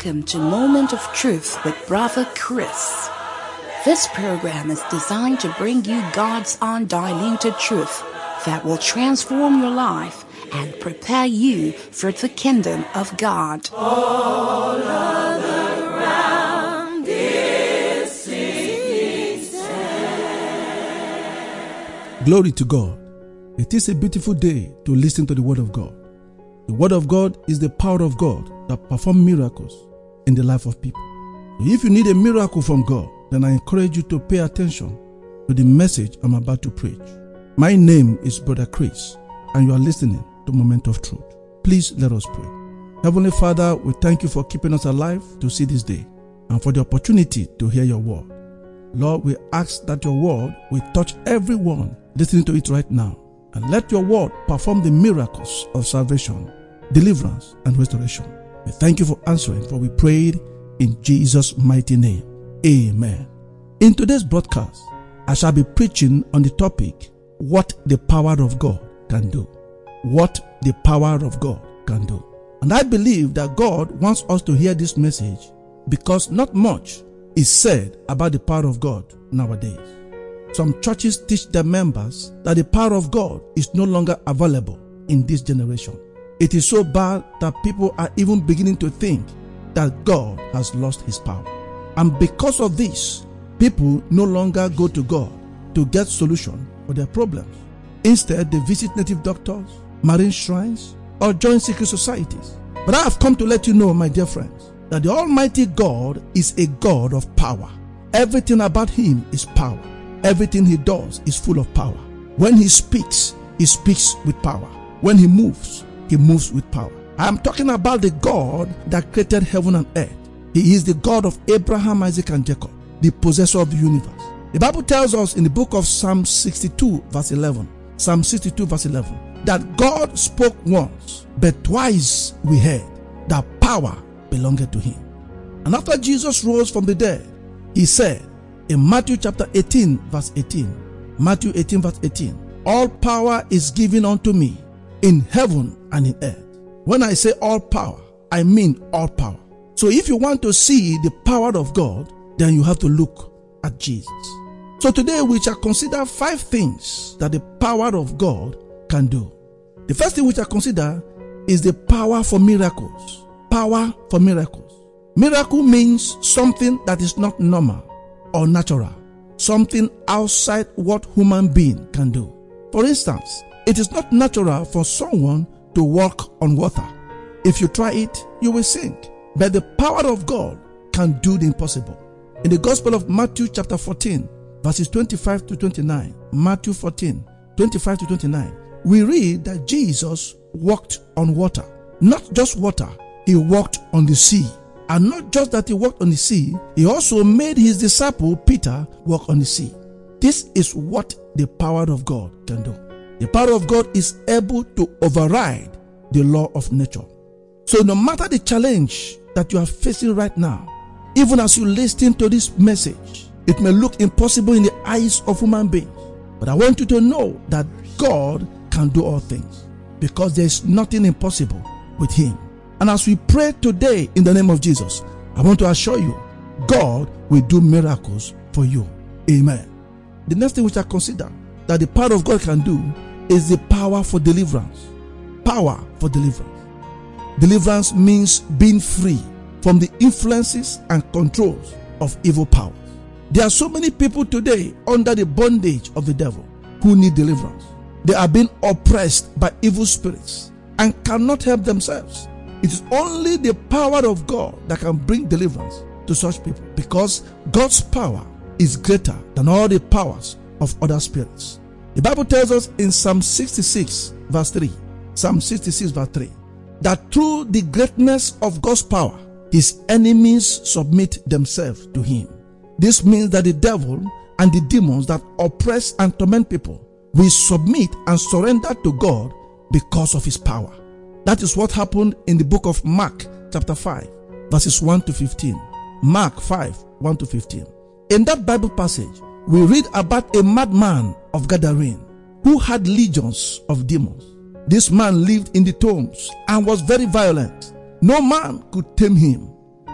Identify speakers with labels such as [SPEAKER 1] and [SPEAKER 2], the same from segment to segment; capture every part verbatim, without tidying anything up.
[SPEAKER 1] Welcome to Moment of Truth with Brother Chris. This program is designed to bring you God's undiluted truth that will transform your life and prepare you for the kingdom of God.
[SPEAKER 2] All other ground is sinking sand.
[SPEAKER 3] Glory to God. It is a beautiful day to listen to the Word of God. The Word of God is the power of God that performs miracles in the life of people. So if you need a miracle from God, then I encourage you to pay attention to the message I'm about to preach. My name is Brother Chris, and you are listening to Moment of Truth. Please let us pray. Heavenly Father, we thank you for keeping us alive to see this day and for the opportunity to hear your word. Lord, we ask that your word will touch everyone listening to it right now, and let your word perform the miracles of salvation, deliverance, and restoration. We thank you for answering, for we prayed in Jesus' mighty name. Amen. In today's broadcast, I shall be preaching on the topic, what the power of God can do. What the power of God can do. And I believe that God wants us to hear this message because not much is said about the power of God nowadays. Some churches teach their members that the power of God is no longer available in this generation. It is so bad that people are even beginning to think that God has lost his power. And because of this, people no longer go to God to get solution for their problems. Instead, they visit native doctors, marine shrines, or join secret societies. But I have come to let you know, my dear friends, that the Almighty God is a God of power. Everything about him is power. Everything he does is full of power. When he speaks, he speaks with power. When he moves, he moves with power. I am talking about the God that created heaven and earth. He is the God of Abraham, Isaac, and Jacob, the possessor of the universe. The Bible tells us in the book of Psalm sixty-two, verse eleven, Psalm sixty-two, verse eleven, that God spoke once, but twice we heard that power belonged to him. And after Jesus rose from the dead, he said in Matthew chapter eighteen, verse eighteen, Matthew eighteen, verse eighteen, all power is given unto me in heaven and in earth. When I say all power, I mean all power. So if you want to see the power of God, then you have to look at Jesus. So today we shall consider five things that the power of God can do. The first thing we shall consider is the power for miracles. Power for miracles. Miracle means something that is not normal or natural. Something outside what human being can do. For instance, it is not natural for someone to walk on water. If you try it, you will sink. But the power of God can do the impossible. In the Gospel of Matthew chapter fourteen, verses twenty-five to twenty-nine, Matthew fourteen, twenty-five to twenty-nine, we read that Jesus walked on water. Not just water, he walked on the sea. And not just that he walked on the sea, he also made his disciple Peter walk on the sea. This is what the power of God can do. The power of God is able to override the law of nature. So no matter the challenge that you are facing right now, even as you listen to this message, it may look impossible in the eyes of human beings. But I want you to know that God can do all things because there is nothing impossible with him. And as we pray today in the name of Jesus, I want to assure you, God will do miracles for you. Amen. The next thing we shall consider that the power of God can do is the power for deliverance. Power for deliverance. Deliverance means being free from the influences and controls of evil powers. There are so many people today under the bondage of the devil who need deliverance. They are being oppressed by evil spirits and cannot help themselves. It is only the power of God that can bring deliverance to such people, because God's power is greater than all the powers of other spirits. The Bible tells us in Psalm sixty-six, verse three, Psalm sixty-six, verse three, that through the greatness of God's power, his enemies submit themselves to him. This means that the devil and the demons that oppress and torment people will submit and surrender to God because of his power. That is what happened in the book of Mark chapter five, verses one to fifteen. Mark five, one to fifteen. In that Bible passage, we read about a madman of Gadarene who had legions of demons. This man lived in the tombs and was very violent. No man could tame him.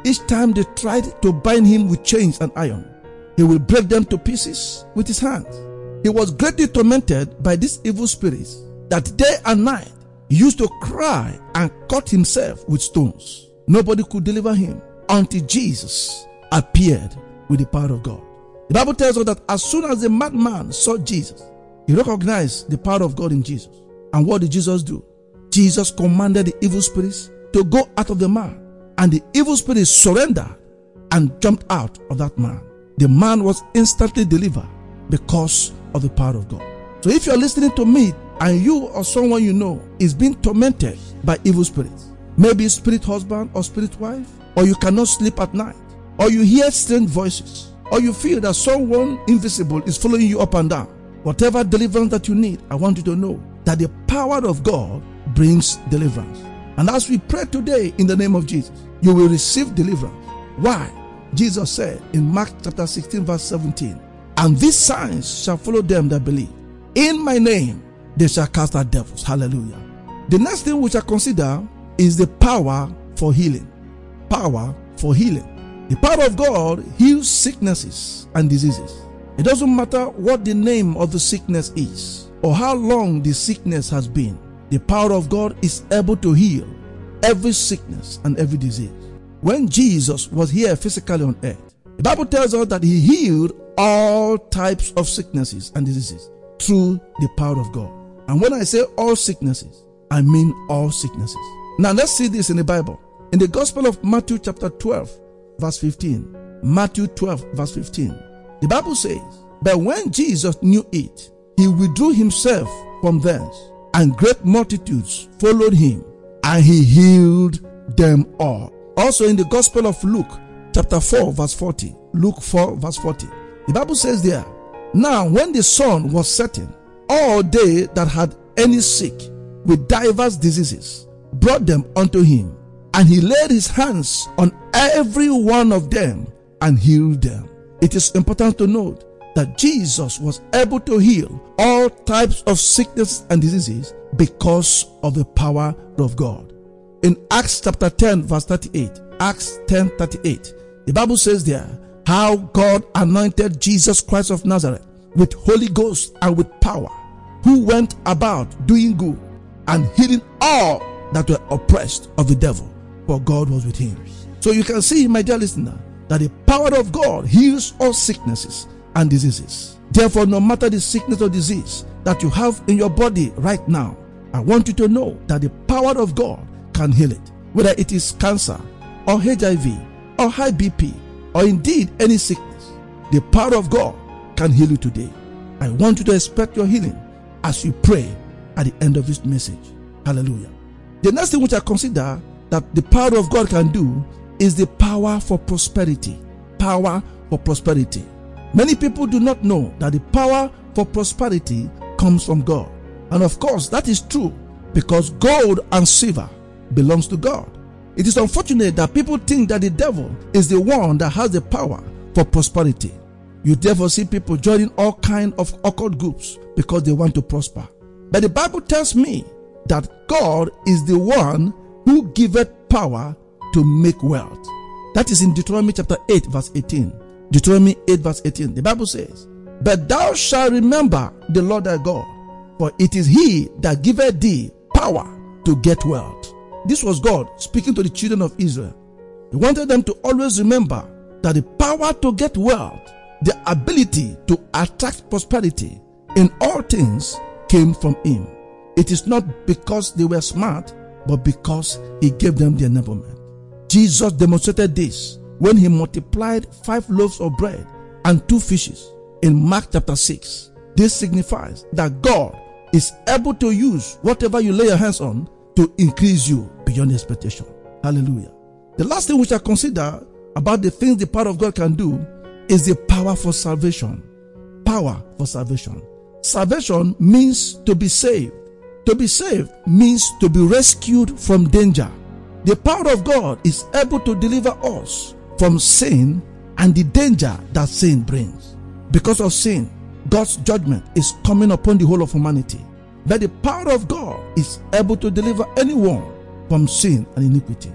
[SPEAKER 3] Each time they tried to bind him with chains and iron, he will break them to pieces with his hands. He was greatly tormented by these evil spirits that day and night he used to cry and cut himself with stones. Nobody could deliver him until Jesus appeared with the power of God. The Bible tells us that as soon as the madman saw Jesus, he recognized the power of God in Jesus. And what did Jesus do? Jesus commanded the evil spirits to go out of the man, and the evil spirits surrendered and jumped out of that man. The man was instantly delivered because of the power of God. So if you're listening to me and you or someone you know is being tormented by evil spirits, maybe spirit husband or spirit wife, or you cannot sleep at night, or you hear strange voices, or you feel that someone invisible is following you up and down, whatever deliverance that you need, I want you to know that the power of God brings deliverance. And as we pray today in the name of Jesus, you will receive deliverance. Why? Jesus said in Mark chapter sixteen verse seventeen, and these signs shall follow them that believe. In my name they shall cast out devils. Hallelujah. The next thing we shall consider is the power for healing. Power for healing. The power of God heals sicknesses and diseases. It doesn't matter what the name of the sickness is or how long the sickness has been. The power of God is able to heal every sickness and every disease. When Jesus was here physically on earth, the Bible tells us that he healed all types of sicknesses and diseases through the power of God. And when I say all sicknesses, I mean all sicknesses. Now let's see this in the Bible. In the Gospel of Matthew chapter twelve verse fifteen. Matthew twelve verse fifteen. The Bible says, but when Jesus knew it, he withdrew himself from thence, and great multitudes followed him, and he healed them all. Also in the Gospel of Luke chapter four verse forty. Luke four verse forty. The Bible says there, now when the sun was setting, all they that had any sick with divers diseases brought them unto him, and he laid his hands on every one of them and healed them. It is important to note that Jesus was able to heal all types of sickness and diseases because of the power of God. In Acts chapter ten verse thirty-eight, Acts ten thirty-eight, the Bible says there, how God anointed Jesus Christ of Nazareth with Holy Ghost and with power, who went about doing good and healing all that were oppressed of the devil, for God was with him. So you can see, my dear listener, that the power of God heals all sicknesses and diseases. Therefore, no matter the sickness or disease that you have in your body right now, I want you to know that the power of God can heal it. Whether it is cancer or H I V or high B P or indeed any sickness, the power of God can heal you today. I want you to expect your healing as you pray at the end of this message. Hallelujah. The next thing which I consider that the power of God can do is the power for prosperity. Power for prosperity. Many people do not know that the power for prosperity comes from God. And of course, that is true because gold and silver belongs to God. It is unfortunate that people think that the devil is the one that has the power for prosperity. You therefore see people joining all kinds of occult groups because they want to prosper. But the Bible tells me that God is the one who giveth power to make wealth. That is in Deuteronomy chapter eight verse eighteen. Deuteronomy eight verse eighteen. The Bible says, but thou shalt remember the Lord thy God, for it is he that giveth thee power to get wealth. This was God speaking to the children of Israel. He wanted them to always remember that the power to get wealth, the ability to attract prosperity in all things came from him. It is not because they were smart, but because he gave them the enablement. Jesus demonstrated this when he multiplied five loaves of bread and two fishes in Mark chapter six. This signifies that God is able to use whatever you lay your hands on to increase you beyond expectation. Hallelujah. The last thing we shall consider about the things the power of God can do is the power for salvation. Power for salvation. Salvation means to be saved. To be saved means to be rescued from danger. The power of God is able to deliver us from sin and the danger that sin brings. Because of sin, God's judgment is coming upon the whole of humanity. But the power of God is able to deliver anyone from sin and iniquity.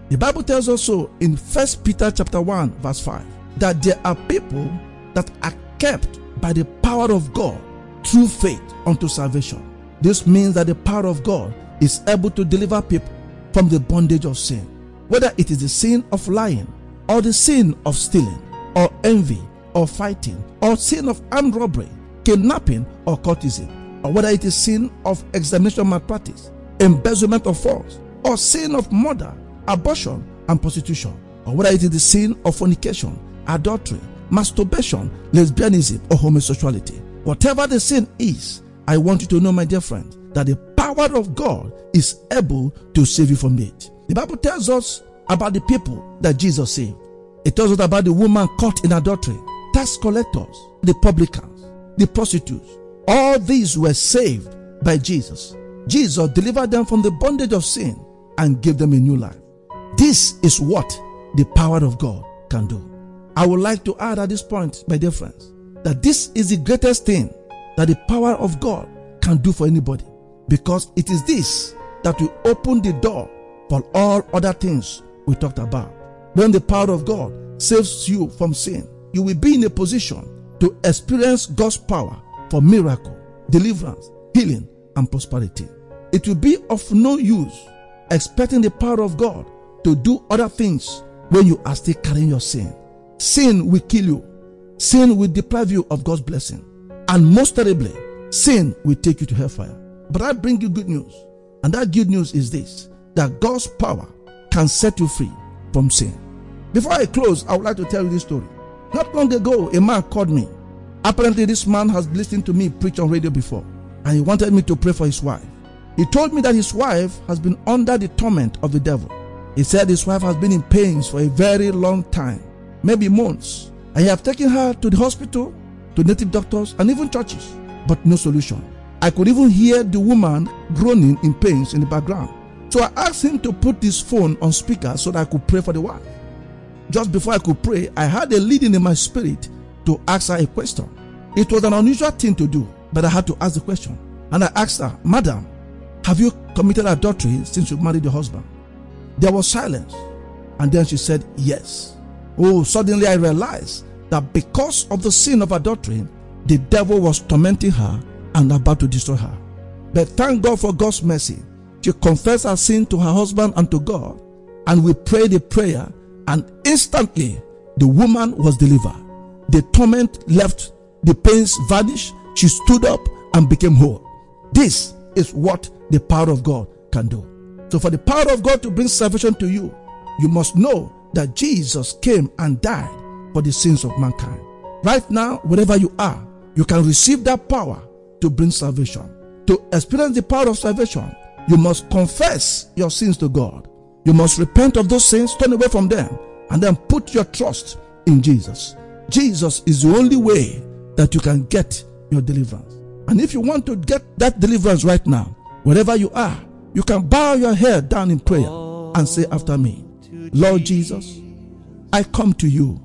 [SPEAKER 3] The Bible tells us so in First Peter chapter one, verse five, that there are people that are kept by the power of God through faith unto salvation. This means that the power of God is able to deliver people from the bondage of sin, whether it is the sin of lying, or the sin of stealing, or envy, or fighting, or sin of armed robbery, kidnapping, or courtesy, or whether it is sin of examination malpractice, embezzlement of false, or sin of murder, abortion, and prostitution, or whether it is the sin of fornication, adultery, masturbation, lesbianism, or homosexuality. Whatever the sin is, I want you to know, my dear friend, that the power of God is able to save you from it. The Bible tells us about the people that Jesus saved. It tells us about the woman caught in adultery, tax collectors, the publicans, the prostitutes. All these were saved by Jesus. Jesus delivered them from the bondage of sin and gave them a new life. This is what the power of God can do. I would like to add at this point, my dear friends, that this is the greatest thing that the power of God can do for anybody, because it is this that will open the door for all other things we talked about. When the power of God saves you from sin, you will be in a position to experience God's power for miracle, deliverance, healing, and prosperity. It will be of no use expecting the power of God to do other things when you are still carrying your sin. Sin will kill you. Sin will deprive you of God's blessing. And most terribly, sin will take you to hellfire. But I bring you good news. And that good news is this, that God's power can set you free from sin. Before I close, I would like to tell you this story. Not long ago, a man called me. Apparently, this man has listened to me preach on radio before, and he wanted me to pray for his wife. He told me that his wife has been under the torment of the devil. He said his wife has been in pains for a very long time, maybe months. I have taken her to the hospital, to native doctors, and even churches, but no solution. I could even hear the woman groaning in pains in the background. So I asked him to put this phone on speaker so that I could pray for the wife. Just before I could pray, I had a leading in my spirit to ask her a question. It was an unusual thing to do, but I had to ask the question. And I asked her, "Madam, have you committed adultery since you married your husband?" There was silence. And then she said, "Yes." Oh, suddenly I realized that because of the sin of adultery, the devil was tormenting her and about to destroy her. But thank God for God's mercy. She confessed her sin to her husband and to God, and we prayed a prayer, and instantly the woman was delivered. The torment left, the pains vanished, she stood up and became whole. This is what the power of God can do. So for the power of God to bring salvation to you, you must know that Jesus came and died for the sins of mankind. Right now, wherever you are, you can receive that power to bring salvation. To experience the power of salvation, you must confess your sins to God. You must repent of those sins, turn away from them, and then put your trust in Jesus. Jesus is the only way that you can get your deliverance. And if you want to get that deliverance right now, wherever you are, you can bow your head down in prayer and say after me, "Lord Jesus, I come to you.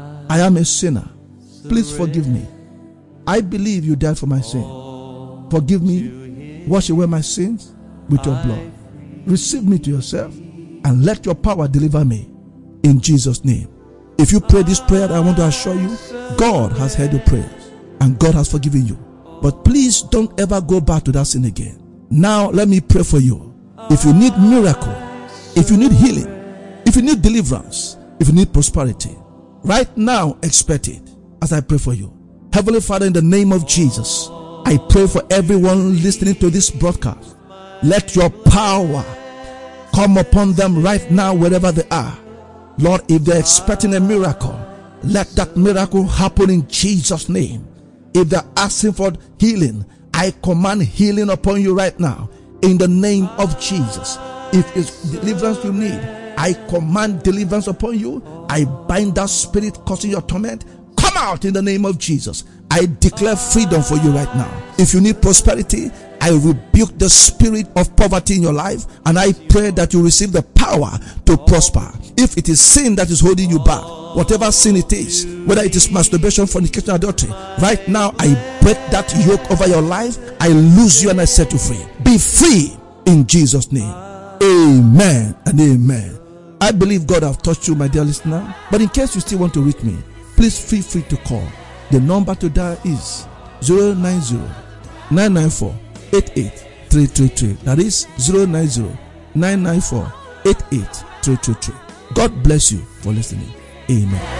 [SPEAKER 3] I am a sinner. Please forgive me. I believe you died for my sin. Forgive me. Wash away my sins with your blood. Receive me to yourself and let your power deliver me in Jesus' name." If you pray this prayer, I want to assure you, God has heard your prayers and God has forgiven you. But please don't ever go back to that sin again. Now let me pray for you. If you need miracle, if you need healing, if you need deliverance, if you need prosperity, right now expect it as I pray for you. Heavenly Father, in the name of Jesus, I pray for everyone listening to this broadcast. Let your power come upon them right now wherever they are. Lord, if they're expecting a miracle, let that miracle happen in Jesus' name. If they're asking for healing, I command healing upon you right now in the name of Jesus. If it's deliverance you need, I command deliverance upon you. I bind that spirit causing your torment. Come out in the name of Jesus. I declare freedom for you right now. If you need prosperity, I rebuke the spirit of poverty in your life, and I pray that you receive the power to prosper. If it is sin that is holding you back, whatever sin it is, whether it is masturbation, fornication, adultery, right now I break that yoke over your life. I loose you and I set you free. Be free in Jesus' name. Amen and amen. I believe God have touched you, my dear listener. But in case you still want to reach me, please feel free to call. The number to dial is zero nine zero, nine nine four, eight eight three three three. That is zero nine zero, nine nine four, eight eight three three three. God bless you for listening. Amen.